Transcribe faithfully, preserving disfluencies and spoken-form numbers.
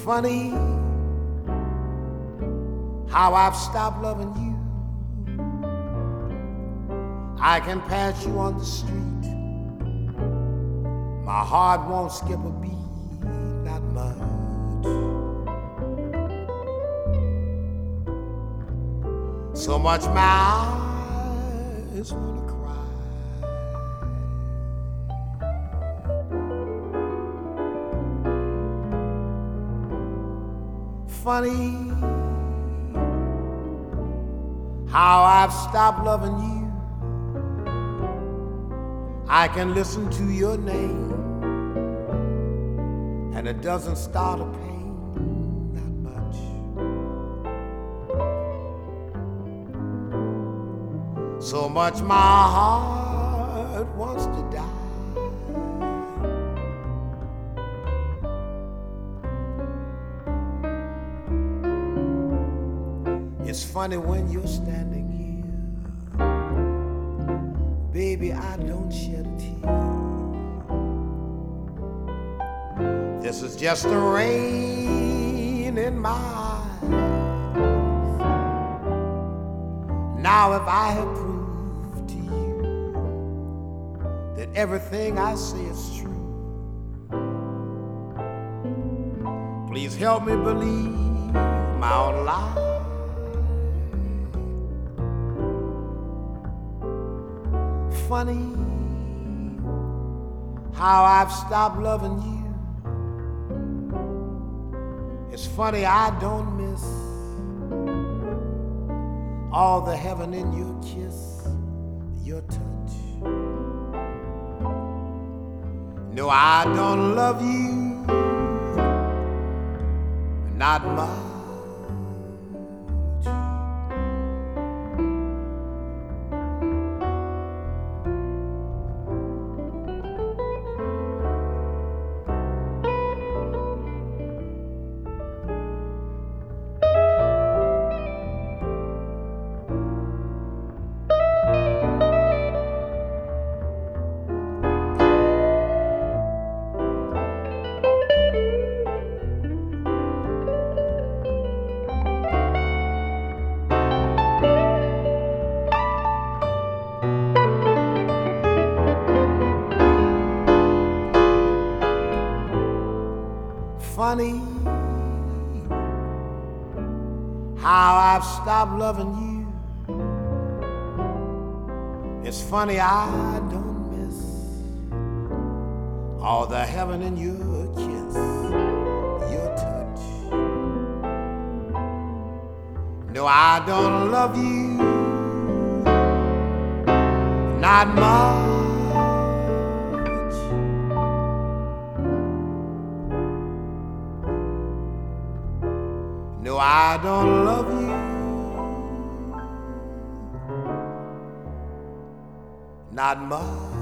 Funny how I've stopped loving you. I can pass you on the street, my heart won't skip a beat, not much. So much my eyes wanna cry. Funny how I've stopped loving you. I can listen to your name and it doesn't start a pain that much. So much my heart wants to die. It's funny when you're standing here, baby, I don't shed a tear. This is just the rain in my eyes. Now if I had proved to you that everything I say is true, please help me believe my own lie. Funny how I've stopped loving you. It's funny I don't miss all the heaven in your kiss, your touch. No, I don't love you, not much. Funny how I've stopped loving you. It's funny I don't miss all the heaven in your kiss, your touch. No, I don't love you, not much. No, I don't love you, not much.